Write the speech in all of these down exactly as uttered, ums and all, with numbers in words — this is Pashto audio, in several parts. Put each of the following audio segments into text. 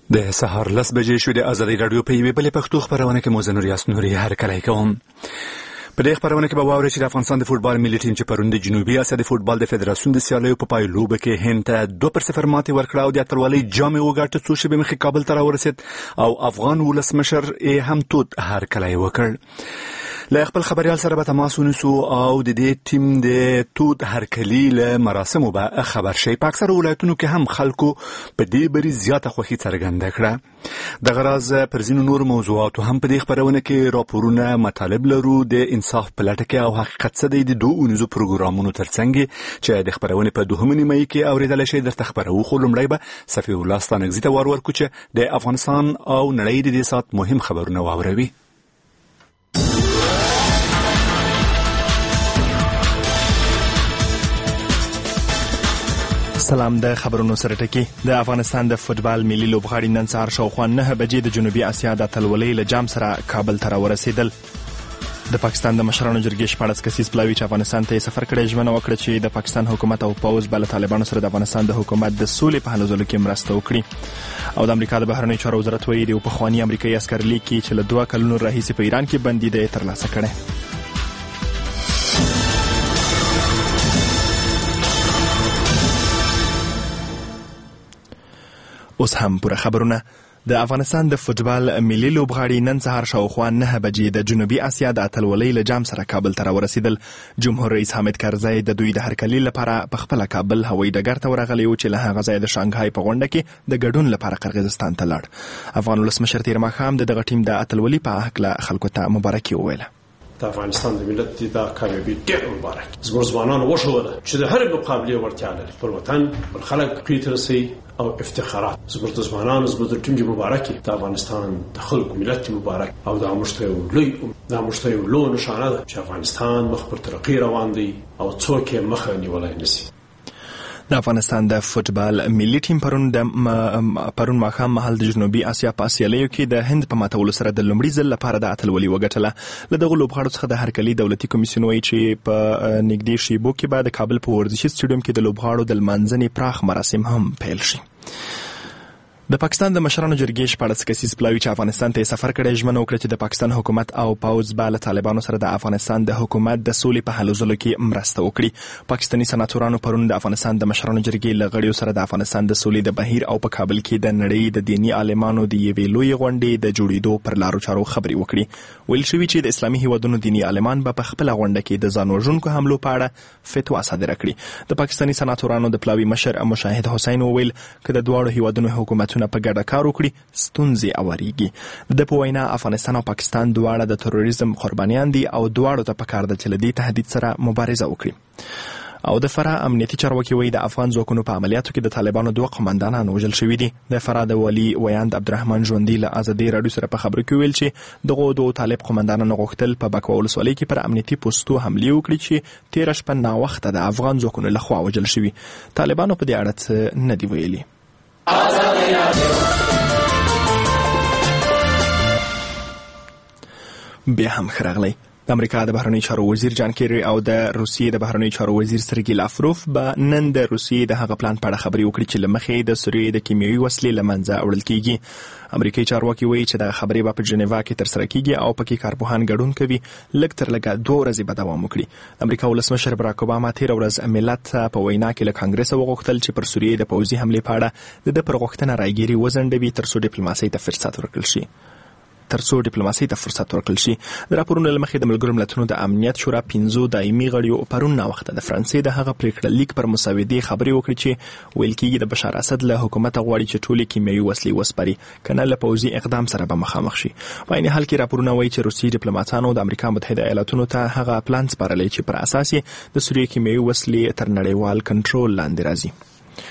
د سهار لس بجې شو. د ازادي راډیو په یوې بلې پښتو خپرونه کې مو زه نوریاس نوري هرکلی کوم. په دې خپرونه کې به واورئ چې د افغانستان د فوټبال ملي ټیم چې پرون د جنوبي اسیا د فوټبال د فدراسیون د سیالیو په پایلوبه کې هند ته دوه پر صفر ماتې ورکړه او د اتلولۍ جام یې وګاټه، څو شېبې مخکې کابل ته راورسېد او افغان ولسمشر یې هم تود هرکلی وکړ. له خپل خبريال سره به تماس ونیسو او د دې ټیم د تود هرکلی له مراسمو به خبر شي. په اکثر ولایتونو کې هم خلکو په دې بری زیاته خوښي څرګنده کړه. د غراز پر ځینو نور موضوعاتو هم په دې خبرونه کې راپورونه مطالب لرو. د انصاف په لټه کې او حقیقت څه دی د دوه اونیزو پروګرامونو ترڅنګ چې د خبرونه په دوهمه نیمه کې اوریدل شي درته خبرو. خو لومړی به صفی الله ستانګزي ته ور ورکو چې د افغانستان او نړۍ د دې سات مهم خبرونه واوروي. سلام. د خبرونو سره ټکی. د افغانستان د فوټبال ملي لوبغاړي نن سهار شاوخوا نه بجې د جنوبي اسیا د اتلولۍ له جام سره کابل ته راورسېدل. د پاکستان د مشرانو جرګې شپاړس کسیز پلاوي چې افغانستان ته سفر کړی ژمنه وکړه چې د پاکستان حکومت او پوځ به له طالبانو سره د افغانستان د حکومت د سولې په هلو ځلو کې مرسته وکړي. او د امریکا د بهرنیو چارو وزارت وایي د پخواني امریکایي عسکر لیکي چې له دوه کلونو راهیسې په ایران کې بندي دی ترلاسه کړی. اوس هم پوره خبرونه. د افغانستان د فوټبال ملي لوبغاړي نن سهار شاوخوا نه بجې د جنوبي اسیا د اتلولۍ له جام سره کابل ته راورسېدل. جمهور رئیس حامد کرزی د دوی د هرکلي لپاره په خپله کابل هوایي ډګر ته ورغلی و چې له هغه ځایه د شانګهای په غونډه کې د ګډون لپاره قرغیزستان ته لاړ. افغان ولسمشر تېر ماښام د دغه ټیم د اتلولۍ په هکله خلکو ته مبارکي وویله. د افغانستان د ملت د کامیابی ډېر مبارک. زموږ ځوانانو وښوده چې د هرې مقابلې وړتیا لري. پر وطن پر خلک پرې ته رسوي او افتخارات. زموږ د ځوانانو زموږ د ټیم مبارکي. د افغانستان د خلکو ملت مبارک او دا موږ ته یو لوی دا موږ ته یو لوی نشانه ده چې افغانستان مخ پر ترقي روان دی او څوک یې مخه نیولی نشي. د افغانستان د فوټبال ملي ټیم پرون د پرون ماښام مهال د جنوبي اسیا په سیالیو کې د هند په ماتولو سره د لومړي ځل لپاره د اتلولۍ وګټله. له دغو لوبغاړو څخه د هرکلي دولتي کمیسیون وایي چې په نږدې شیبو کې به د کابل په ورزشي سټیډیوم کې د لوبغاړو د لمانځنې پراخ مراسم هم پیل شي. د پاکستان د مشرانو جرګې شپاړس کسیز پلاوي چې افغانستان ته سفر کړی ژمنه وکړه چې د پاکستان حکومت او پوځ به له طالبانو سره د افغانستان د حکومت د سولې په هلو ځلو کې مرسته وکړي. پاکستاني سناتورانو پرون د افغانستان د مشرانو جرګې له غړیو سره د افغانستان د سولې د بهیر او په کابل کې د نړۍ د دیني عالمانو د یوې لویې غونډې د جوړېدو پر لارو چارو خبرې وکړي. ویل شوي چې د اسلامي هیوادونو دیني عالمان به په خپله غونډه کې د ځان وژونکو حملو په اړه فتوا صادره کړي. د پاکستاني سناتورانو د پلاوي مشر مشاهد حسین وویل که د دواړو هیوادونو حکومتونه په ګډه کار وکړي ستونزې اواریږي. د په وینا افغانستان او پاکستان دواړه د تروریزم قربانیان دي او دواړو ته پکار ده چې له دې تهدید سره مبارزه وکړي. او د فراه امنیتي چارواکي وایي د افغان ځواکونو په عملیاتو کې د طالبانو دوه قماندانان وژل شوي دي. د فراه د والي ویاند عبدالرحمن ژوندي له ازادي راډیو سره په خبرو کې ویل چې دغو دوه طالب قماندانانو غوښتل په بکوه ولسوالۍ کې پر امنیتي پوستو حملې وکړي چې تېره شپه ناوخته د افغان ځواکونو لخوا وژل شوي. طالبانو په دې اړه څه نه دي ویلي. بیا هم خراغلی. د امریکا د بهرنیو چارو وزیر جان کیری او د روسیې د بهرنیو چارو وزیر سرګی لاوروف به نن د روسیې د هغه پلان په اړه خبرې وکړي چې له مخې د سوریې د کیمیاوي وسلې له منځه وړل کیږي. امریکایي چارواکي وایي چې د خبرې به په جنیوا کې ترسره کیږي او پکې کارپوهان ګډون کوي. لږ تر لږه دوه ورځې به دوام وکړي. د امریکا ولسمشر براک اوباما تېره ورځ ملت په وینا کې له کانګرس وغوښتل چې پر سوریې د پوځي حملې په اړه د ده پر غوښتنه رایګیري وځنډوي تر څو ډیپلوماسۍ ته فرصت ورکړل شي. ترڅو ډیپلوماسۍ ته فرصت ورکړل شي. د راپورونو له مخې د ملګرو ملتونو د امنیت شورا پنځو دایمي غړیو پرون ناوخته د فرانسې د هغه پریکړه لیک پر مسودې خبرې وکړي چې ویل کېږي د بشار اسد له حکومت غواړي چې ټولې کیمیاوي وسلې وسپاري کنه له پوځي اقدام سره به مخامخ شي. په عین حال کې راپورونه وایي چې روسي ډیپلوماټانو د امریکا متحده ایالاتونو ته هغه پلان سپارلی چې پر اساس یې د سوریې کیمیاوي وسلې تر نړیوال کنټرول لاندې راځي.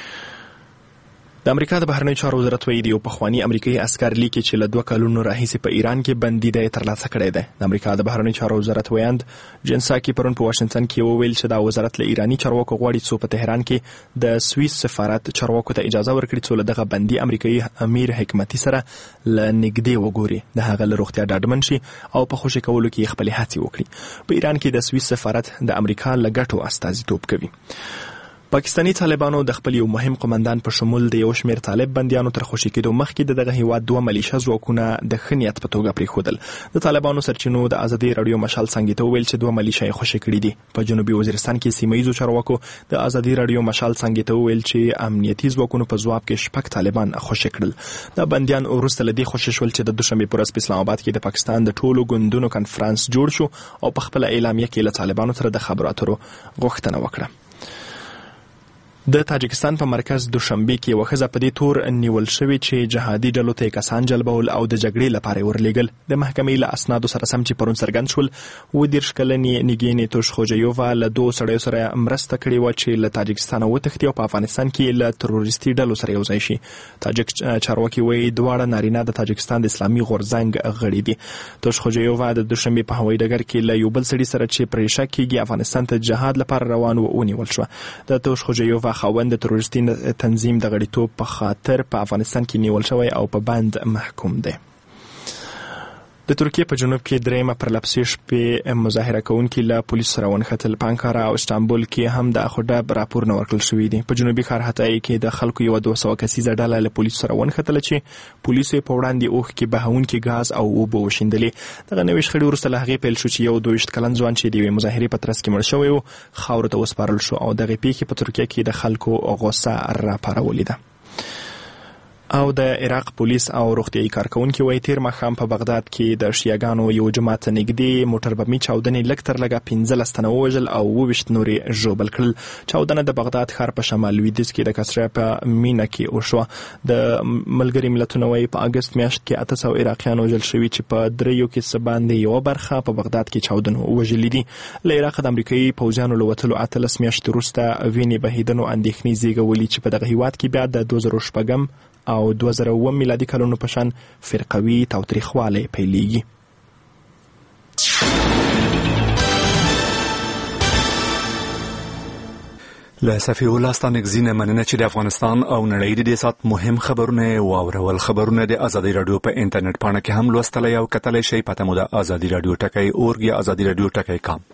د امریکا د بهرنیو چارو وزارت وایي د یو پخواني امریکایي عسکر لیکي چې له دوه کلونو راهیسې په ایران کې بندي دی ترلاسه کړی دی. د امریکا د بهرنیو چارو وزارت ویاند جنساکي پرون په واشنګټن کې وویل چې دا وزارت له ایراني چارواکو غواړي څو په تهران کې د سویس سفارت چارواکو ته اجازه ورکړي څو له دغه بندي امریکایي امیر حکمتي سره له نږدې وګوري، د هغه له روغتیا ډاډمن شي او په خوشي کولو کې خپلې هڅې وکړي. په ایران کې د سویس سفارت د امریکا له ګټو استازیتوب کوي. پاکستانی طالبانو د خپل یو مهم قومندان په شمول د یو شمېر طالب بندیانو تر خوشي کېدو مخکې د دغه هیواد دوه ملیشه ځواکونه د ښه نیت په توګه پرېښودل. د طالبانو سرچینو د ازادي راډیو مشال څنګه ته وویل چې دوه ملیشه یې خوشي کړي دي. په جنوبي وزیرستان کې سیمه ییزو چارواکو د ازادي راډیو مشال څنګه ته وویل چې امنیتي ځواکونو په ځواب کې شپږ طالبان خوشي کړل. دا بندیان وروسته له دې خوشي شول چې د دوشنبې په ورځ په اسلام آباد کې د پاکستان د ټولو ګوندونو کنفرانس جوړ شو او په خپل اعلامیه کې له طالبانو سره د خبرو اترو غوښتنه وکړه. د تاجکستان په مرکز دوشنبه کې یوه ښځه په دې تور نیول شوې چې جهادي ډلو ته کسان جلبول او د جګړې لپاره ورلېږل. د محکمې له اسنادو سره سم چې پرون څرګند شول اووه دېرش کلنې نیګینې توشخوجیووا له دوو سړیو سره مرسته کړې وه چې له تاجکستانه وتښتي او په افغانستان کې له تروریستي ډلو سره یو ځای شي. تاجک چارواکي وایي دواړه نارینه د تاجکستان د اسلامي غورځنګ غړي دي. توشخوجیووا د دوشنبې په هوایي ډګر کې له یو بل سړي سره چې پرې شک کېږي افغانستان ته جهاد لپاره روان و ونیول شوه. د توشخوجیووا خاوند د تروریستي تنظیم د غړیتوب په خاطر په افغانستان کې نیول شوی او په بند محکوم دی. د ترکیه په جنوب کې درېیمه پرلپسې شپې مظاهره کوونکي له پولیسو سره ونښتل. په انکارا او استانبول کې هم د اخوډب راپورونه ورکړل شوي دي. په جنوبي ښار حتای کې د خلکو یوه دوه سوه کسیزه ډله له پولیسو سره ونښتله چې پولیسو یې په وړاندې اوښکې بهونکي ګاز او اوبه وشیندلې. دغه نوې شخړې وروسته له هغې پیل شو چې یو دوه ویشت کلن ځوان چې د یوې مظاهرې په ترڅ کې مړ شوی و خاورو ته وسپارل شو او دغې پیښې په ترکیه کې د خلکو غوسه راپارولې ده. او د عراق پولیس او روغتیايي کارکونکي وایي تیر ماښام په بغداد کې د شیعاګانو یو جماعت ته نږدې موټر بمي چاودنې لږ تر لږه پنځلس تنه ووژل او اووه ویشت نور یې ژوبل کړل. چاودنه د بغداد ښار په شمال لویدیځ کې د کسرا په مینه کې وشوه. د ملګري ملتونو وایي په اګست میاشت کې اته سوه عراقیان وژل شوي چې په دریو کې څه باندې یوه برخه په بغداد کې چاودنو وژلي دي. له عراقه د امریکایي پوځیانو له وتلو اتلس میاشتې وروسته وینې بهېدنو اندېښنې زېږولي چې په دغه هیواد کې بیا د دوه زره شپږم او دوه زره اووه میلادي کلونو په شان فرقوي تاوتریخوالی پیلېږي. له صفی الله ستانکزي نه مننه چې د افغانستان او نړۍ د دې سات مهم خبرونه واورول. خبرونه د ازادي رادیو په انټرنیټ پاڼه کې هم لوستلی او کتلی شئ. پته مو د ازادي رادیو ټکی اورګ یا ازادي رادیو ټکی کام.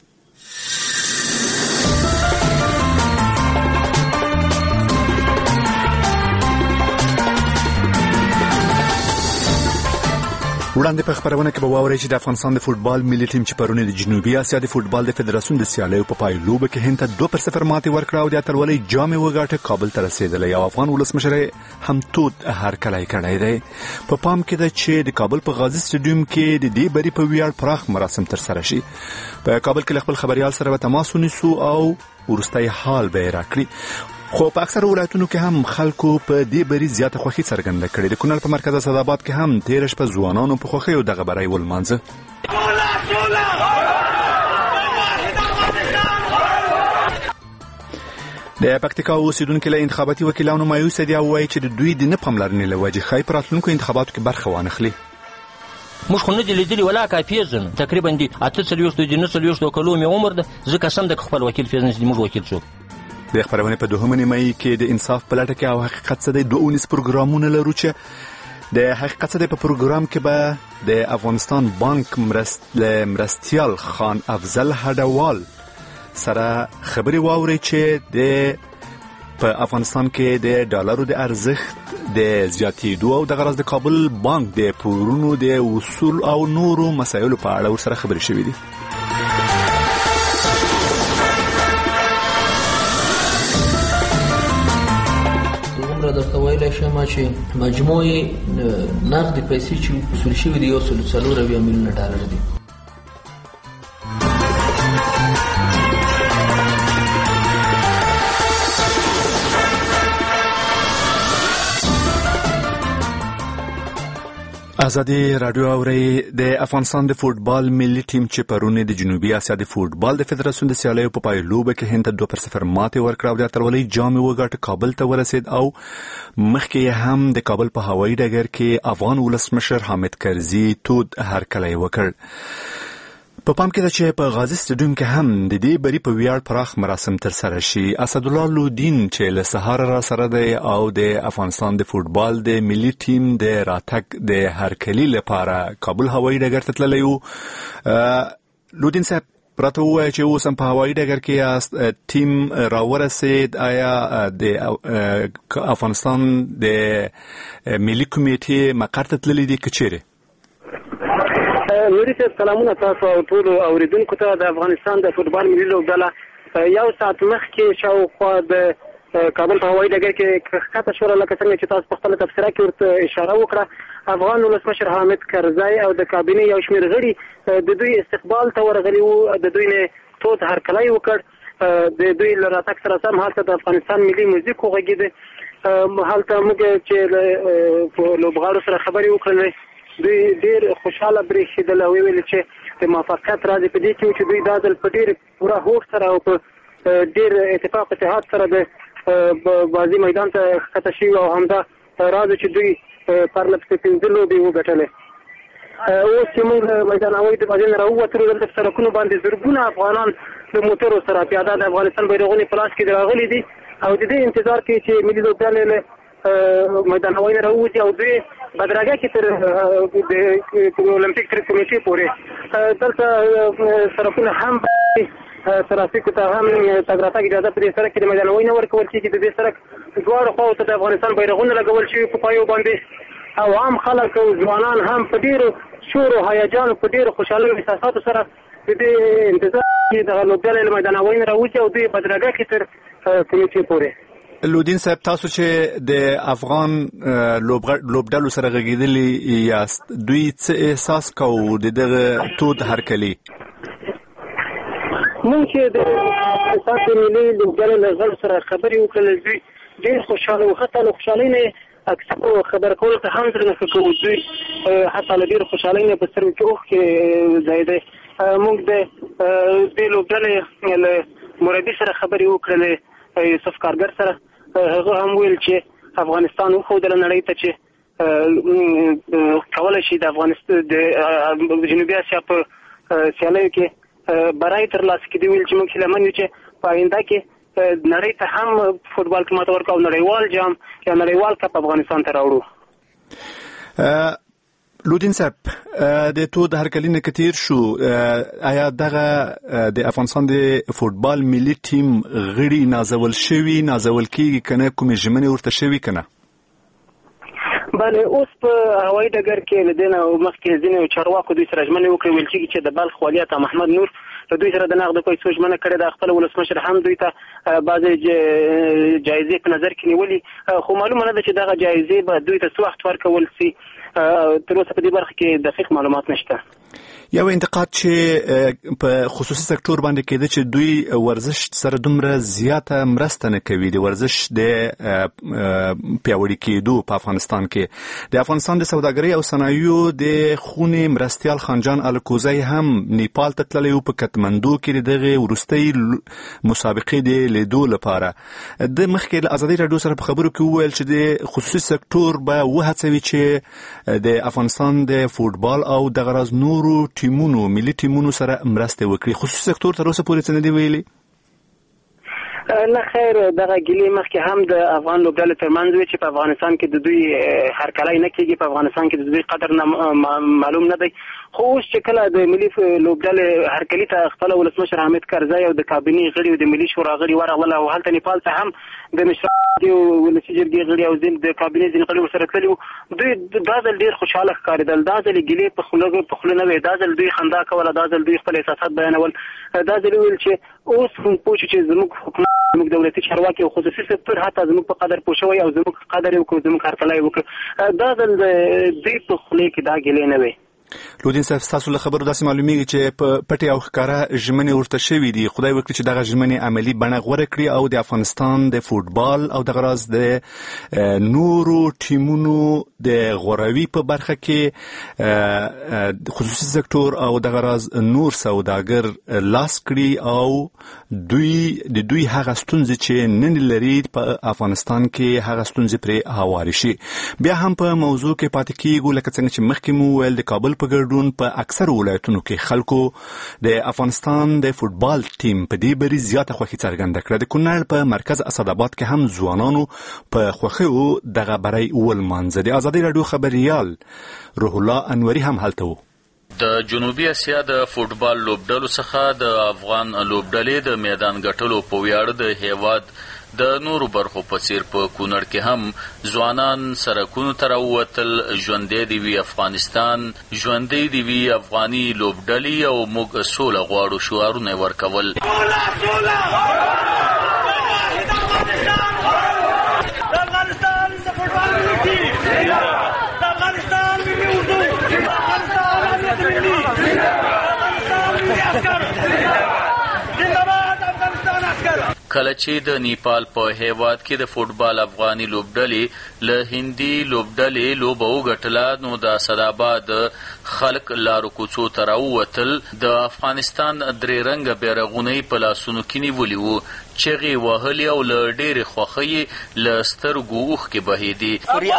وړاندې په خبرونه کې به واورئ چې د افغانستان د فوټبال ملي ټیم چې پرون د جنوبي اسیا د فوټبال د فدراسیون د سیالیو په پایلوبه کې هند ته دوه پر صفر ماتې ورکړه او د اتلولۍ جام یې وګاټه. کابل ته رسېدلی او افغان ولسمشر هم تود هرکلی کړی دی. په پام کې ده چې د کابل په غازي سټیډیوم کې د دې بری په ویاړ پراخ مراسم ترسره شي. په کابل کې خپل خبريال سره به تماس ونیسو او ورستۍ حال به راکړي. خو په اکثر ولایتونو کې هم خلکو په دې بری زیاته خوښي څرګنده کړې. د کونړ په مرکز اسداباد کې هم تیر شپه ځوانانو په خوښۍ او دغه بری ولمانځه. د پکتیکا اوسیدونکو له انتخاباتي وکیلانو مایوسه دي او وایي چې د دوی د نه پاملرنې له وجې ښایي په راتلونکو انتخاباتو کې برخه وانخلي. موږ خو نه دي لیدلي ولا کا پیژنو. تقریبا دي اته څلوېښتو د نه څلوېښتو کلو مې عمر ده. زه قسم د خپل وکیل پیژنم چې موږ وکیل څوک. د خبرونه په دوهمه نیمایي کې د انصاف په لټه کې او حقیقت څه دی دوه اونیز پروګرامونه لرو چې د حقیقت څه دی په پروګرام کې به د افغانستان بانک مرست مرستیال خان افضل هډوال سره خبري واوري چې د په افغانستان کې د ډالرو د ارزښت د زیاتېدو او د غرض د کابل بانک د پورونو د وصول او نورو مسایلو په اړه ورسره خبري شوې دي. درته ویلی شم چې مجموعي نقدي پیسې چې وصول شوي دي یو سل څلور اویا میلیونه ډالر دي. ازادي رادیو اوري. د افغانستان د فوټبال ملي ټیم چې پرون د جنوبي اسیا د فوټبال د فدراسیون د سیالیو په پایلوبه کې هند ته دوه پر صفر ماتې ورکړه او د اتلولۍ جام یې وګاټه. کابل ته ورسید او مخکې هم د کابل په هوایي ډګر کې افغان ولسمشر حامد کرزي تود هرکلی وکړ. په پام کې ده چې په غازي سټیډیوم کې هم د دې بری په ویاړ پراخ مراسم ترسره شي. اسدالله لودین چې له سهار را سره دی او د افغانستان د فوټبال د ملي ټیم د راتګ د هرکلي لپاره کابل هوایي ډګر ته تللی و. لودین صاحب راته ووایه چې اوس هم په هوایي ډګر کې یاست، ټیم راورسید، آیا د افغانستان د ملي کمیټې مقر ته تللی دی که چیرې؟ نوري صاحب سلامونه تاسو او ټولو اوریدونکو ته. د افغانستان د فوټبال ملي لوبډله یو ساعت مخکې شاوخوا د کابل په هوایي ډګر کې ښکته شوله، لکه څنګه چې تاسو په خپله تبصره کې ورته اشاره وکړه. افغان ولسمشر حامد کرزی او د کابینې یو شمېر غړي د دوی استقبال ته ورغلي وو، د دوی نه تود هرکلی وکړ. د دوی له راتګ سره سم هلته د افغانستان ملي موزیک وغږېده. هلته موږ چې له لوبغاړو سره خبرې وکړلې، دوی ډېر خوشحاله برېښېدل او ویل چې د موافقت راز په دې کې و چې دوی دا ځل په ډېر پوره هوښ سره او په ډېر اتفاق اتحاد سره د بازي میدان ته ښکته شوي او همدا راز چې دوی پرله پسې پنځه لوبې وګټلې. اوس چې موږ میدان هوایي د بازۍ نه راووتلو، دلته په سړکونو باندې زرګونه افغانان د موټرو سره پیاده د افغانستان بیرغونه په لاس کې راغلي دي او د دې انتظار کوي چې ملي لوبډلې له میدان هوایي نه راووځي او دوی بدرګه کې تر د اولمپیک تر کمیټې پورې دلته سړکونه هم ترافیکو ته هم تګ راتګ اجازه په دې سړک کې د میدان هوایي نه ورکول کېږي. د دې سړک دواړو خواو ته د افغانستان بیرغونه لګول شوي په پایو باندې او عام خلک او ځوانان هم په ډېرو شور او هیجان په ډېرو خوشحالۍ او احساساتو سره د دې انتظار کوي دغه لوبډلې له میدان هوایي نه راوځي او دوی بدرګه کې تر کمیټې پورې. لودین صاحب، تاسو چې د افغان لوبډلو سره غږېدلي یاست، دوی څه احساس کوو د دغه تود هرکلي؟ موږ چې د افغانستان ملي لوبډلې له غړو سره خبرې وکړلې، دوی ډېر خوشحاله وو. حتی له خوشحالۍ نه اکثرو خبره کولو ته هم زړه نه ښه کوو. دوی حتی له ډېرې خوشحالۍ نه په سترګو کې اوښکې ځایېدی. موږ د دې لوبډلې له مربي سره خبرې وکړلې، یوسف کارګر سره. هغه هم ویل چې افغانستان وښودله نړۍ ته چې کولی شي د افغانستان د جنوبي اسیا په سیالیو کې برای ترلاسه کړي. ویل چې موږ هیله مند یو چې په آینده کې نړۍ ته هم فوټبال کې ماته ورکړو او نړیوال جام یا نړیوال کپ افغانستان ته راوړو. لودین صاحب، د تود هرکلي نه که تیر شو، آیا دغه د افغانستان د فوټبال ملي ټیم غړي نازول شوي نازول کېږي که نه، کومې ژمنې ورته شوي که نه؟ بله، اوس په هوایي ډګر کې له دې نه مخکې ځینې چارواکو دوی سره ژمنې وکړې. ویل کېږي چې د بلخ والي عطا محمد نور له دوی سره د نغدو پیسو ژمنه کړې ده. خپل ولسمشر هم دوی ته بعضې جایزې په نظر کې نیولي، خو معلومه نه ده چې دغه جایزې به دوی ته څه وخت ورکول سي. تر اوسه په دې برخه کې دقیق معلومات نشته. یو انتقاد چې په خصوصي سکتور باندې کېده چې دوی ورزش سره دومره زیاته مرسته نه کوي د ورزش د پیاوړي کېدو په افغانستان کې. د افغانستان د سوداګرۍ او صنایعو د خونې مرستیال خانجان الکوزی هم نیپال ته تللی و په کتمندو کې د دغې وروستۍ مسابقې د لیدو لپاره. د مخکې له ازادۍ راډیو سره په خبرو کې وویل چې د خصوصي سکتور به وهڅوي چې د افغانستان د فوټبال او د غرض نورو ټیمونو ملي ټیمونو سره مرسته وکړي. خصوصي سکتور تر اوسه پورې څه نه دی ویلي؟ نه خیر، دغه ګیلې مخکې هم د افغان لوبډلې ترمنځ وي چې په افغانستان کې د دوی هرکلی نه کېږي، په افغانستان کې د دوی قدر نه معلوم نه دی. خو اوس چې کله د ملي لوبډلې هرکلي ته خپل ولسمشر حامد کرزی او د کابینې غړي او د ملي شورا غړي ورغلل او هلته نیپال ته هم د مشرانو ولسي جرګې غړي او د کابینې ځینې غړي ورسره تللي وو. دوی دا ځل ډېر خوشحاله ښکارېدل. دا ځل یې ګیلې په خوله په خوله نه وې، دا ځل دوی خندا کوله، دا ځل دوی خپل احساسات بیانول. دا ځل ویل چې اوس موږ پوه شو چې زموږ حکومت، زموږ دولتي چارواکي او خصوصي سکتور حتی زموږ په قدر پوه شوی او زموږ قدر یې وکړو، زموږ هرکلی یې وکړو. دا ځل د دوی په خولې کې دا ګیلې نه وې. لودین صاحب، ستاسو له خبرو داسې معلومیږي چې په پټې او ښکاره ژمنې ورته شوي دي. خدای وکړي چې دغه ژمنې عملي بڼه غوره کړي او د افغانستان د فوټبال او دغه راز د نورو ټیمونو د غوروي په برخه کې خصوصي سکتور او دغه راز نور سوداګر لاس کړي او دوی د دوی هغه ستونزې چې نن لري په افغانستان کې هغه ستونزې پرې هواري شي. بیا هم په موضوع کې پاتې کېږو، لکه څنګه چې مخکې مو ویل د کابل په ګډون په اکثر ولایتونو کې خلکو د افغانستان د فوټبال ټیم په دې بری زیاته خوښي څرګنده کړه. د کونړ په مرکز اسداباد کې هم ځوانانو په خوښیو دغه بری ولمانځه. د ازادۍ راډیو خبریال روح الله انوري هم هلته و. د جنوبي اسیا د فوټبال لوبډلو څخه د افغان لوبډلې د میدان ګټلو په ویاړ د هیواد د نورو برخو په څیر په کونړ کې هم ځوانان سرکونو ته راووتل. ژوندی دې وي افغانستان، ژوندی دې وي افغاني لوبډلې او موږ سوله غواړو شعارونه یې ورکول. کله چې د نیپال په هیواد کې د فوټبال افغاني لوبډلې له هندي لوبډلې لوبه وګټله، نو د اسداباد خلک لارو کوڅو ته راووتل. د افغانستان درې رنګه بیرغونه یې په لاسونو کې نیولي وو، چغې وهلې او له ډېرې خوښۍ له سترګو اوښکې بهېدې.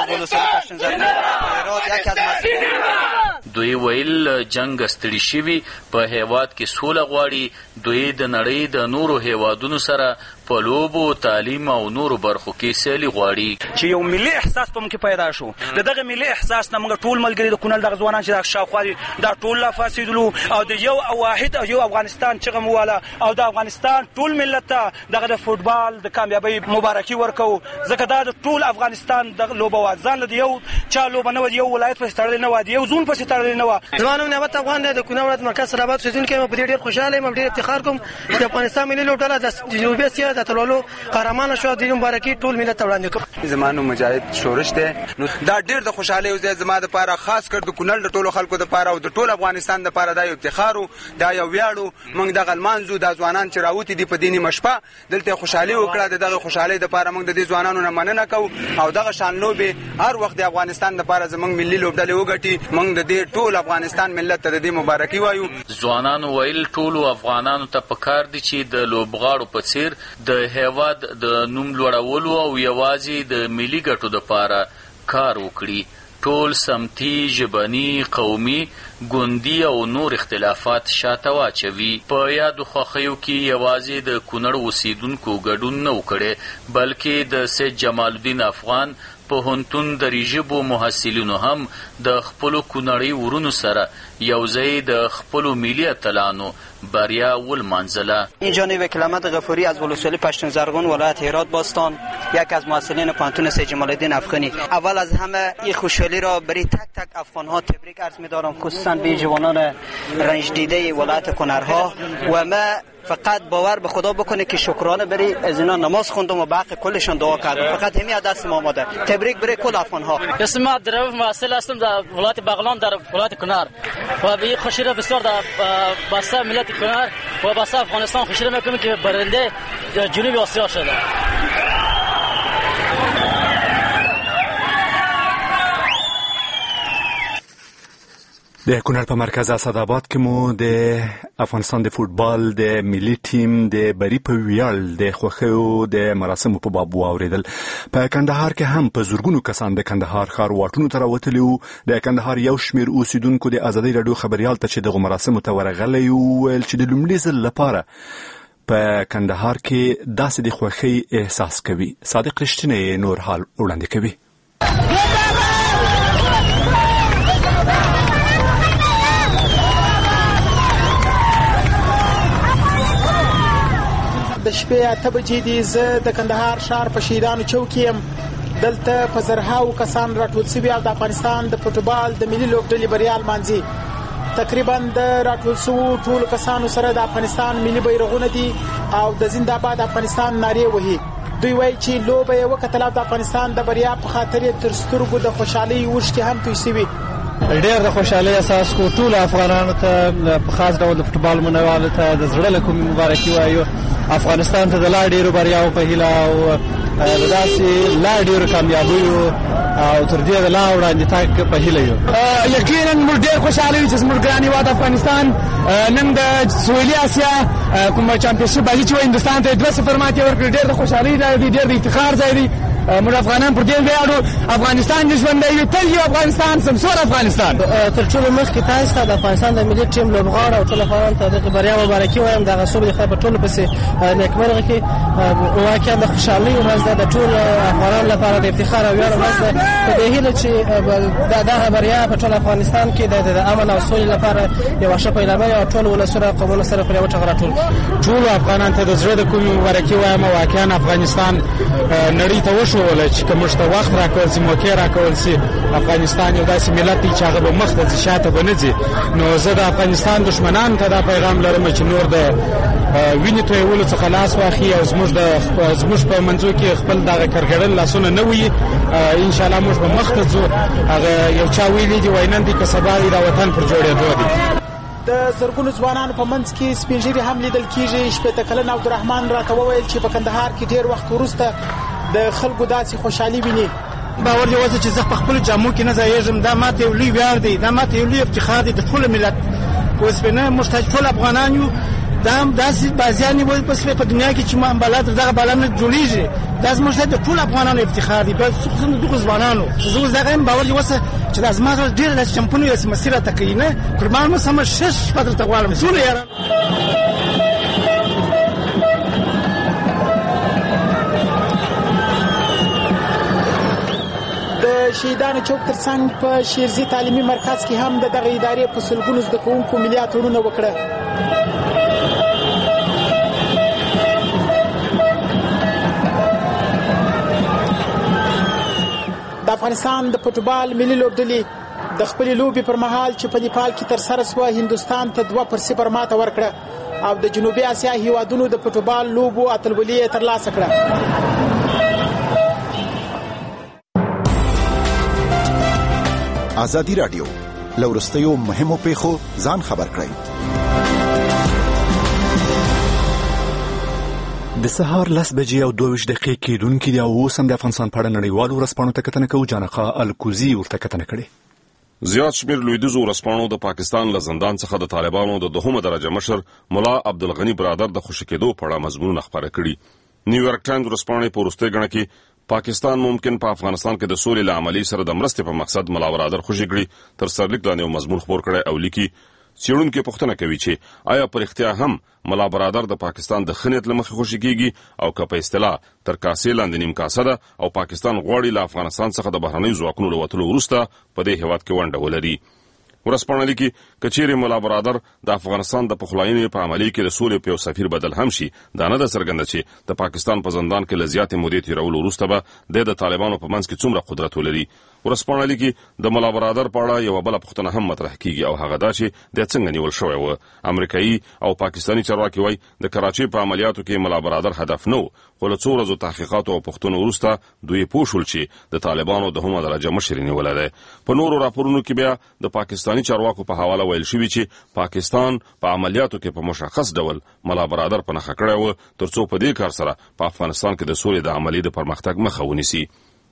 دوی ویل جنګ ستړي شوي په هیواد کې سوله غواړي. دوی د نړۍ د نورو هیوادونو سره په لوبو، تعلیم او نورو برخو کې سیالي غواړي. چې یو ملي احساس په موږ کې پیدا شو. د دغه ملي احساس نه موږ ټول ملګري د کونړ دغه ځوانان چې شاوخوا دي دا ټول رافاڅېدلو او د یو واحد او یو افغانستان چغه مو واله او د افغانستان ټول ملت ته دغه د فوټبال د کامیابۍ مبارکي ورکوو. ځکه دا د ټول افغانستان د لوبه وه، ځان له د یو چا لوبه نه وه، د یو ولایت پسې تړلې نه وه، د یو زون پسې تړلې نه وه. زما نوم نعمت افغان دی، د کونړ ولایت مرکز سراباد اوسېدونکی یم. په دې ډېر خوشحاله یم او ډېر افتخار کوم چې د افغانستان ملي لوبډله د جنوبي اسیا د اتلولو قهرمانه شوه. د دې مبارکي ټول ملت ته وړاندې کوم. زما نوم مجاهد شورش دی. دا ډېر د خوشحالۍ وځای زما دپاره، خاص کر د کونړ د ټولو خلکو دپاره او د ټول افغانستان دپاره دا یو افتخار و، دا یو ویاړ و. موږ دغه لمانځو، دا ځوانان چې راوتي دي په دې نیمه شپه دلته خوشحالي وکړه. د دغه خوشحالۍ دپاره موږ د دې ځوانانو نه مننه کوو او دغه شان لوبې هر وخت د افغانستان دپاره زموږ ملي لوبډلې وګټي. موږ د دې ټول افغانستان ملت ته د دې مبارکي وایو. ځوانانو ویل ټولو افغانانو ته پکار دي چې د لوبغاړو په څیر د هیواد د نوم لوړولو او یوازې د ملي ګټو دپاره کار وکړي. ټول سمتي، ژبني، قومي، ګوندي او نور اختلافات شاته واچوي. په یادو خوښیو کې یوازې د کونړ اوسیدونکو ګډون نه و کړی، بلکې د سید جمال الدین افغان پوهنتون د ژبو محصلینو هم د خپلو کونړي ورونو سره یوځای د خپلو ملي اتلانو بریا ولمانځله. اینجا وکیل احمد غفوری از ولسوالی پشتون زرغون ولایت هرات باستان، یک از محصلین پوهنتون سید جمال الدین افغانی. اول از همه این خوشحالی را برای تک تک افغان‌ها تبریک عرض می‌دارم، خصوصا به جوانان رنج دیده ولایت کنرها. و ما فقط باور به خدا بکنه که شکرانه بری از اینا نماز خوندم و به حق کلشان دعا کردم. فقط همین دست ما آمده. تبریک برای کل افغان‌ها. اسم ما عبدالرؤوف محصل هستم در ولایت بغلان در ولایت کنر و به خوشی را بسیار در باسه ملت کنر و باسه افغانستان خوشی را میکنم که برنده جنوبی آسیا شده. د کونړ په مرکز اسداباد کې مو د افغانستان د فوټبال د ملي ټیم د بری په ویاړ د خوښیو د مراسمو په باب واوریدل. په کندهار کې هم په زورګونو کسان د کندهار ښار واټونو ته راوتلي وو. د کندهار یو شمېر اوسیدونکو د ازادۍ راډیو خبریال ته چې دغو مراسمو ته ورغلی وویل چې د لومړي ځل لپاره په کندهار کې داسې د خوښۍ احساس کوي. صادق رښتینی نور حال وړاندې کوي. د شپې اته بجې دي. زه د کندهار ښار په شهیدانو چوک یم. دلته په زرهاو کسان راټول شوي او د افغانستان د فوټبال د ملي لوبډلې بریا لمانځي. تقریبا د راټول شوو ټولو کسانو سره د افغانستان ملي بیرغونه دي او د زنده‌باد افغانستان نارې وهي. دوی وایي چې لوبه یې وکتله او د افغانستان د بریا په خاطر یې تر سترګو د خوشحالۍ اوښکې هم توی شوي. ډېر د خوشحالۍ احساس کو. ټولو افغانانو ته په خاص ډول د فوټبال مینوالو ته د زړه له کومې مبارکي وایو. افغانستان ته د لا ډېرو بریاو په هیله او د داسې لا ډېرو کامیابیو او تر دې د لا وړاندې تګ په هیله یو. یقینا موږ ډېر خوشحاله یو چې زموږ ګران هېواد افغانستان نن د سویلي اسیا کومه چمپیونشپ بازي چې وایي هندوستان ته دوه صفر ماتې ورکړې. ډېر د خوشحالۍ ځای دی، ډېر د افتخار ځای دی موږ افغانان پر دې ویاړو افغانستان دې ژوندی وي تل یو افغانستان سمسور افغانستان. تر ټولو مخکې تاسو ته د افغانستان د ملي ټیم لوبغاړو او ټول افغانانو ته د بریا مبارکي وایم. دغه څوک د خیر په ټولو پسې نیکمرغه کړي. واقعا د خوشحالۍ ورځ ده، د ټولو افغانانو لپاره د افتخار او ویاړ ورځ ده. په دې هیله چې دغه بریا په ټول افغانستان کې د امن او سولې لپاره یوه ښه پیلامه وي او ټول ولسونه قومونه سره پر یوه ټغر راټول کړي. ټولو افغانانو ته د زړه د کومې مبارکي وایم. واقعا افغانستان نړۍ ته وښووله چې که موږ ته وخت راکول شي، موقع راکول شي، افغانستان یو داسې ملت دی چې هغه به مخ ته ځي، شاته به نه ځي. نو زه د افغانستان دښمنانو ته دا پیغام لرم چې نور د وینې تویولو څخه لاس واخلي او زموږ د زموږ په منځو کې خپل دغه کرکړل لاسونه نه وي. انشاءالله موږ به مخ ته ځو. هغه یو چا ویلي دي وایي نن دی که سبا دی دا وطن پر جوړېدو دی. د زرګونو ځوانانو په منځ کې سپین ږیري هم لیدل کېږي. شپېته کلن عبدالرحمن راته وویل چې په کندهار کې ډېر وخت وروسته د خلکو داسې خوشحالي ویني. باور دی وځه چې زه په خپلو جامو کې نه ځایېږم. دا ماته یو لوی ویاړ دی، دا ماته یو لوی افتخار دی د ټول ملت. اوسپنه محتاج ټول افغانان یو. دا هم داسې بازیان نیول په په دنیا کې چې ما بالا تر دغه بالا نه جوړېږي. دا زموږ د ټول افغانانو افتخار دی، خصوصا د دغو ځوانانو. زه اوس دغه یم باور دی وځه چې دا زما سره ډېره داسې چمپونه یو مسیر راته کوي. نه قربان مو سمه ښه شپه درته غواړم ټولو یارانو. د شهیدانو چوک ترڅنګ په شیرزي تعلیمي مرکز کې هم د دغه ادارې په سلګونو زده کوونکو ملي اتڼونه وکړه. د افغانستان د فوټبال ملي لوبډلې د خپلې لوبې پر مهال چې په نیپال کې ترسره سوه هندوستان ته دوه پر صفر ماته ورکړه او د جنوبي اسیا هیوادونو د فوټبال لوبو اتلولي یې ترلاسه کړه. ازادي راډیو له وروستیو مهمو پیښو ځان خبر کړئ. د سهار لس بجې او دوه ویشت دقیقې کېدونکي دي او اوس هم د افغانستان په اړه نړیوالو ورځپاڼو ته کتنه کوو. جانقه الکوزي ورته کتنه کړې. زیات شمیر لویدیځو ورځپاڼو د پاکستان له زندان څخه د طالبانو د دوهمه درجه مشر ملا عبدالغني برادر د خوشي کېدو په اړه مضمونونه خپاره کړي. نیویارک ټایمز ورځپاڼې په وروستۍ ګڼه کې پاکستان ممکن په پا افغانستان کې د سولې له عملي سره د مرستې په مقصد ملا برادر خوشي کړي تر سرلیک لاندې یو مضمون خپور کړی او لیکي څېړونکي پوښتنه کوي چې آیا په رښتیا هم ملا برادر د پاکستان د ښه نیت له مخې خوشي کېږي او که په اصطلاح تر کاسې لاندې نیم کاسه ده او پاکستان غواړي له افغانستان څخه د بهرنیو ځواکونو له وتلو وروسته په دې هېواد کې ونډه ولري. ورځپاڼه لیکي که چیرې ملا برادر د افغانستان د پخلاینې په عملي کې د سولې په یو سفیر بدل هم شي، دا نه ده څرګنده چې د پاکستان په زندان کې له زیاتې مودې تېرولو وروسته به د طالبانو په منځ کې څومره قدرت ولري. ورځپاڼه لیکي د ملا برادر په اړه یوه بله پوښتنه هم مطرح کیږي او هغه دا چې دی څنګه نیول شوی و. امریکایي او پاکستاني چارواکي وایي د کراچۍ په عملیاتو کې ملا برادر هدف نه و، خو له څو ورځو تحقیقاتو او پوښتنو وروسته دوی پوه شول چې د طالبانو دوهمه درجه مشر یې نیولی دی. په نورو راپورونو کې بیا د پاکستاني چارواکو په حواله ویل شوي چې پاکستان په عملیاتو کې په مشخص ډول ملا برادر په نښه کړی و ترڅو په دې کار سره په افغانستان کې د سولې د عملي د پرمختګ مخه ونیسي.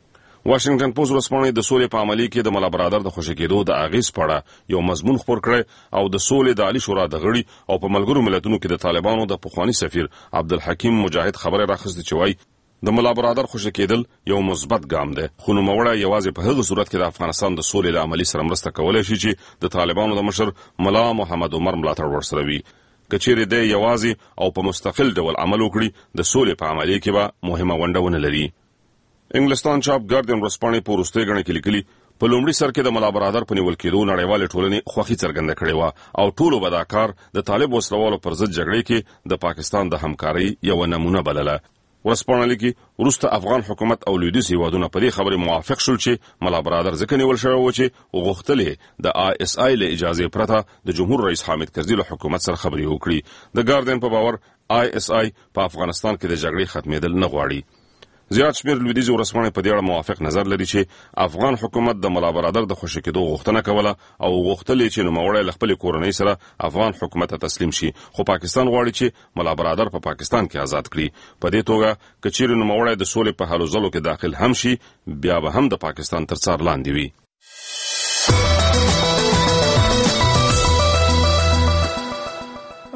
واشنگټن پوسټ ورځپاڼې د سولې په عملي کې د ملا برادر د خوشي کېدو د اغېز په اړه یو مضمون خپور کړی او د سولې د عالي شورا د غړي او په ملګرو ملتونو کې د طالبانو د پخواني سفیر عبدالحکیم مجاهد خبره راخسته چې وایي د ملا برادر خوشي کېدل یو مثبت ګام دی، خو نوموړی یوازې په هغه صورت کې د افغانستان د سولې له عملي سره مرسته کولی شي چې د طالبانو د مشر ملا محمد عمر ملاتړ ورسره وي. که چیرې دی یوازې او په مستقل ډول عمل وکړي د سولې په عملي کې به مهمه ونډه ونه لري. انګلستان چاپ ګاردین ورځپاڼې په وروستۍ ګڼه کې لیکلي په لومړي سر کې د ملا برادر په نیول کېدو نړیوالې ټولنې خوښي څرګنده کړې وه او ټولو به دا کار د طالب وسلوالو پر ضد جګړې کې د پاکستان د همکارۍ یوه نمونه بلله. ورځپاڼه لیکي وروسته افغان حکومت او لویدیځ هیوادونه په دې خبرې موافق شول چې ملا برادر ځکه نیول شوی و چې غوښتل یې د آی اس آی له اجازې پرته د جمهور رئیس حامد کرزي له حکومت سره خبرې وکړي. د ګاردین په باور آی اس آی په افغانستان کې د جګړې ختمېدل نه غواړي. زیات شمیر لویدیځ ورځپاڼې په دې اړه موافق نظر لري چې افغان حکومت د ملا برادر د خوشي کېدو غوښتنه کوله او غوښتل یې چې نوموړی له خپلې کورنۍ سره افغان حکومت ته تسلیم شي، خو پاکستان غواړي چې ملا برادر په پا پاکستان کې آزاد کړي. په دې توګه که چیرې نوموړی د سولې په هلو ځلو کې داخل هم شي بیا به هم د پاکستان تر څار لاندې وي.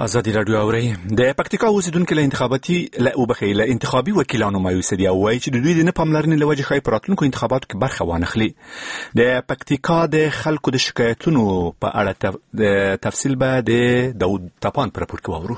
ازادي رادیو اوري د پکتیکا اوسیدونکو له انتخاباتي له وبخي له انتخابي وکیلانو مایوس دي او وايي چې د دوی د نه پاملرنې لوجه خای پراتونکو انتخاباتو کې برخه وانخلي. د پکتیکا د خلکو د شکایتونو په اړه تفصیل به د داود تپان پر راپور کې وورو.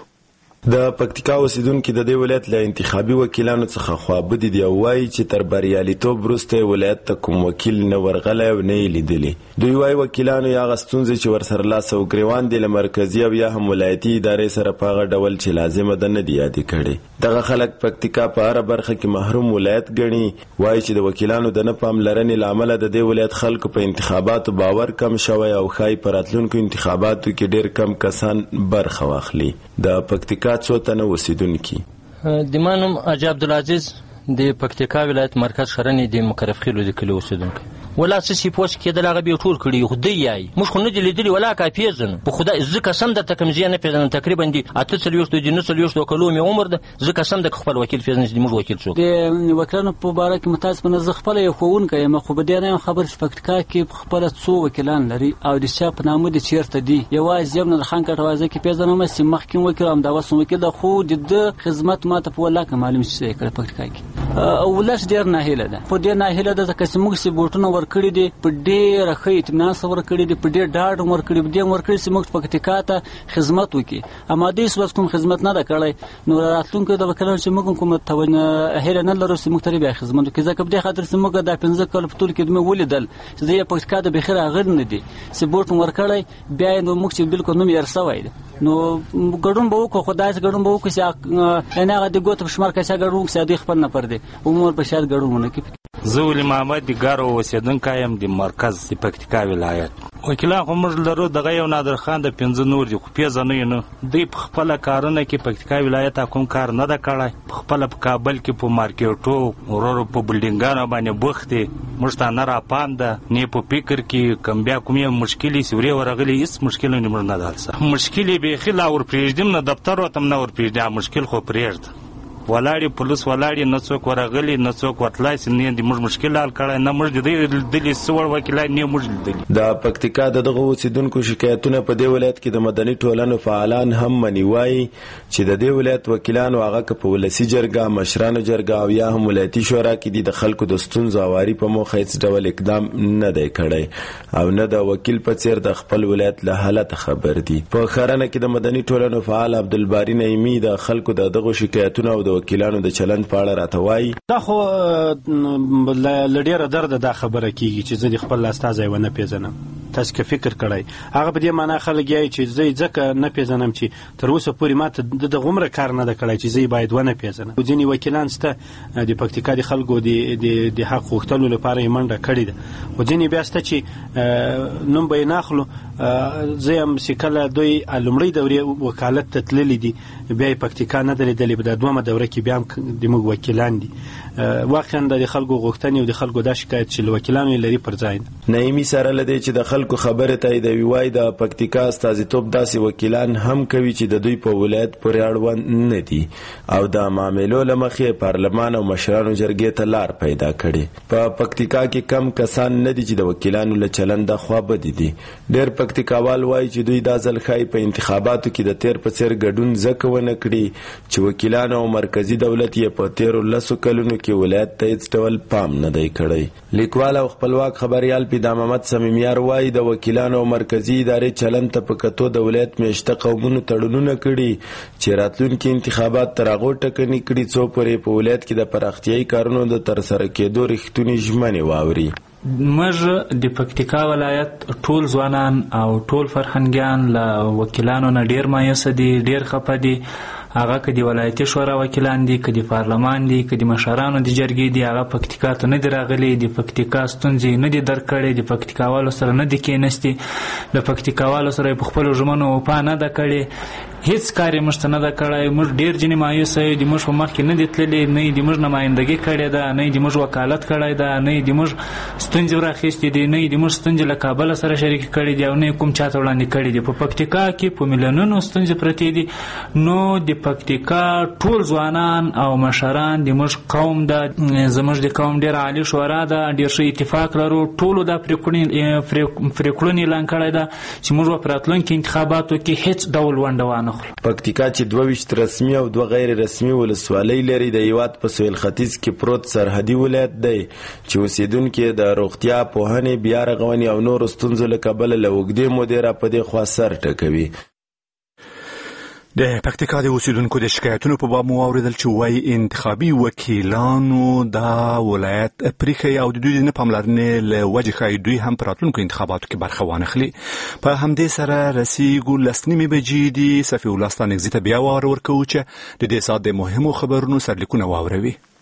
د پکتیکا اوسیدونکو د دې ولایت له انتخابي وکیلانو څخه خوابدي دی او وايي چې تر بریالیتوب وروسته ولایت ته کوم وکیل نه ورغلی او نه لیدلی. دوی وايي وکیلانو یا غستونځي چې ورسره لاس او ګریوان دي له مرکزی او یا هم ولایتي ادارې سره په هغه ډول چې لازمه ده نه دی یادې کړي. دغه خلک پکتیکا په هره برخه کې محروم ولایت ګڼي. وايي چې د وکیلانو د نه پاملرنې له امله د دې ولایت خلکو په انتخاباتو باور کم شوی او ښایي په راتلونکو انتخاباتو کې ډېر کم کسان برخه واخلي. د پکتیکا څو تنه اوسیدونکي د مانم اجا عبدالعزیز د پکتیکا ولایت مرکز خرنې د مقرف خیلو د کلی اوسیدونکی ولا څه پوس کېدل هغه به ټول کړي خو دی یای موږ خو نه دي لیدلي ولا کا پیژنو په خدای زه قسم د تکمزیه نه پیژنم تقریبا دي اته څلوېښت د نه څلوېښت کلو مې عمر ده زه قسم د خپل وکیل پیژنم چې موږ وکیل شو د وکیلانو په باره کې متاسفانه زه خپل یو خوونکی یم خو به دې نه خبر چې پکتیکا کې خپل څو وکیلان لري او د چا په نامه د چیرته دي یوازې یم نه خان کټوازه کې پیژنم چې مخکې وکیل هم دا وسو وکیل خو د خدمت ماته په ولا کې معلوم شي کړ پکتیکا کې او ولس ډیر نه هیله ده په دې نه هیله ده چې موږ سي بوټونه ورکړي دي په ډیر ښه اطمینان سره ورکړي دي په ډیر ډاډ ورکړي دي ورکړي چې موږ پکتیکا ته خدمت وکړي اما دې څه کوم خدمت نه ده کړی نو راتلونکو د وکیلانو چې موږ کوم توجه هیله نه لرو چې موږ ترې بیا خدمت وکړي ځکه په دې خاطر چې موږ د پنځه کال په ټول کې موږ ولیدل چې د پکتیکا د بخیر اغر نه دي چې بوټ ورکړی بیا نو موږ چې بالکل نوم یې رسوي نو ګډون به وکړو خدای څخه ګډون به وکړو چې نه هغه د ګوت په شمار کې څنګه ګډون چې دوی خپل نه پر دي عمر په شاید ګډون ونه کوي. زه ولي محمد ګارو اوسیدونکی یم د مرکز د پکتیکا ولایت وکیلان خو موږ لرو دغه یو نادر خان د پنځه نور دي خو پیژنې نه دوی په خپل کارونه کې پکتیکا ولایت کوم کار نه ده کړی په خپل په کابل کې په مارکیټو ورورو په بلډینګانو باندې بوخت موږ ته نه را پام ده نه په فکر کې کم بیا کومې مشکلې سوري ورغلي هیڅ مشکل نه موږ نه دالسه مشکلې به خلا ور پریږدم نه دفتر وتم نه ور پریږدم مشکل خو پریږد ولاړی پولیس ولاړی نه څوک ورغلی نه څوک ورتلای سي نه د موږ مشکل حل کړای نه موږ د دې سوړ وکیلای نه موږ دلی د پکتیکا د دغه اوسیدونکو شکایتونه په دې ولایت کې د مدني ټولنو فعالان هم منی وای چې د دې ولایت وکیلانو هغه په ولسی جرګه مشرانو جرګه او یا هم ولایتي شورا کې د خلکو د ستونزو اواري په موخه هیڅ ډول اقدام نه دی کړی او نه د وکیل په څیر د خپل ولایت له حالت خبر دي. په خرانه کې د مدني ټولنو فعال عبدالباری نعیمی د خلکو د دغه شکایتونه او وکیلانو د چلند په اړه راته وایي دا خو لډیره درد دا خبره کیږي چې زه د خپل استاد ونه پیژنم تاسو که فکر کړئ هغه په دې معنی خلک یې چې زه ځکه نه پیژنم چې تر اوسه پورې ماته د غمره کار نه ده کړی چې زه باید ونه پیژنم ځینې وکیلان سته د پکتیکا د خلکو د د حق غوښتلو لپاره یې منډه کړې ده او ځینې بیا سته چې نوم به یې نه اخلو زه یم چې کله دوی لومړۍ دورې وکالت ته تللي دي بیا یې پکتیکا نه ده لیدلې په دویمه دوره کې بیا هم د موږ وکیلان دي واقعا د خلکو غوښتنې او د خلکو دا شکایت چې له وکیلانو یې لري پر ځای ده. نعیمي سره له دې چې د خلکو خبرې تاییدوي وایي د پکتیکا استازیتوب داسې وکیلان هم کوي چې د دوی په ولایت پورې اړوند نه دي او د معاملو له مخې پارلمان او مشرانو جرګې ته لار پیدا کړي. په پکتیکا کې کم کسان نه دي چې د وکیلانو له چلنده خوابدي دي. ډېر پکتیکاوال وایي چې دوی دا ځل ښایي په انتخاباتو کې د تیر په څیر ګډون ځکه ونه کړي چې وکیلانو او مرکزي دولت یې په تیرو لسو کلونو کې ولایت ته هیڅ ډول پام نه دی کړی. لیکوال او خپلواک خبریال پیدا محمد صمیمیار وایي د وکیلانو او مرکزي ادارې چلند ته په کتو د ولایت میشته قومونو تړونونه کړي چې راتلونکي انتخابات تر هغو ټاکنې کړي څو پورې په ولایت کې د پراختیایي کارونو د ترسره کېدو رښتونې ژمنې واوري. موږ د پکتیکا ولایت ټول ځوانان او ټول فرهنګیان له وکیلانو نه ډیر مایوسه دي ډیر خفه دي هغه که د ولایتي شورا وکیلان دي که د پارلمان دي که د مشرانو د جرګې دي هغه پکتیکا ته نه دي راغلي د پکتیکا ستونزې نه دي درک کړې د پکتیکاوالو سره نه دي کېنستي د پکتیکاوالو سره په خپلو ژمنو وفا نه ده کړې هیڅ کار یې موږ ته نه ده کړی موږ ډېر ځینې مایوسه یو د موږ په مخکې نه دي تللي نه یې د موږ نمایندګي کړې ده نه یې د موږ وکالت کړی ده نه یې د موږ ستونزې ورانخیستې دي نه یې د موږ ستونزې له کابله سره شریکې کړې دي او نه یې کوم چاته وړاندې کړې دي. په پکتیکا کې په میلیونونو ستونزې پرتې دي نو د پکتیکا ټول ځوانان او مشران د موږ قوم ده زموږ د قوم ډېر عالي شورا ده ډېر ښه اتفاق لرو ټولو دا پرېکړې اعلان کړی ده چې موږ به په راتلونکي انتخاباتو کې هیڅ ډول ونډه وانه خورو. پکتیکا چې دوه ویشت رسمي او دوه غیر رسمي ولسوالۍ لري د هیواد په سویل ختیځ کې پروت سرحدي ولایت دی چې اوسیدونکي د روغتیا، پوهنې، بیا رغونې او نورو ستونزو له کبله له اوږدې مودې راپدې خوا سر ټکوي. د پکتیکا د اوسیدونکو د شکایتونو په باب مو واورېدل چې وایي انتخابي وکیلانو دا ولایت پریښی او د دوی د نه پاملرنې له وجې ښایي دوی هم په راتلونکو انتخاباتو کې برخه وانخلي. په همدې سره رسیږو لس نیمې بجې دي. صفي الله ستانکزي ته بیا وار ورکوو چې د دې ساعت د مهمو خبرونو سرلیکونه واوروي.